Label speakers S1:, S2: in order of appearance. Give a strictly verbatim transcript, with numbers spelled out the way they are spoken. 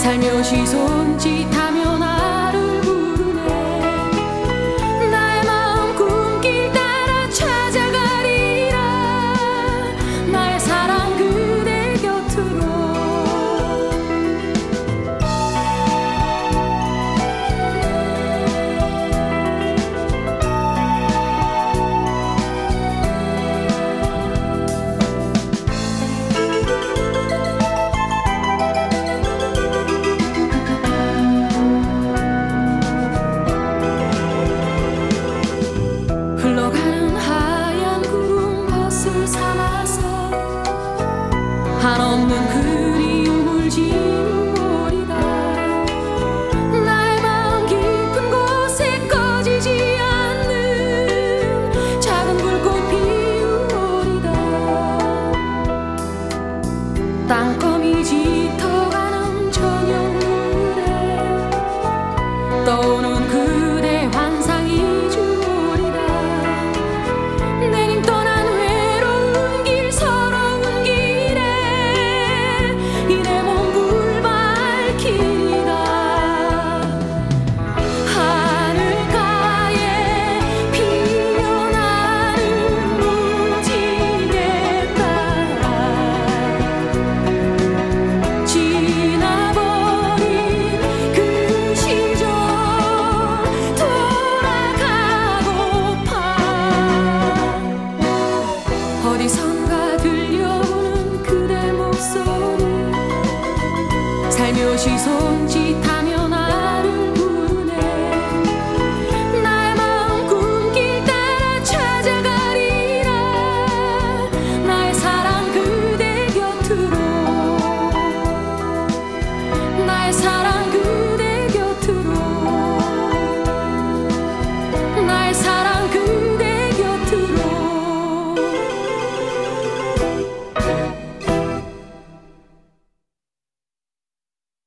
S1: 살며시 손짓하며 나를 부르네. 나의 마음 꿈길 따라 찾아가리라. 나의 사랑 그대 곁으로. 흘러가는 하얀 구름 벗을 삼아서 한없는 그리움을 지우리다. 나의 마음 깊은 곳에 꺼지지 않는 작은 불꽃 피우리다. 땅거미 짙어가는 저녁물에 떠오는 그대 환상이 주리다. 내님 떠난 외로운 길 서러운 길에 이 내 몸 불발키리다. 하늘가에 피어나는 무지개 따라 지나버린 그 시절 돌아가고파. 어디선가 들려오는 그대 목소리 살며시 손짓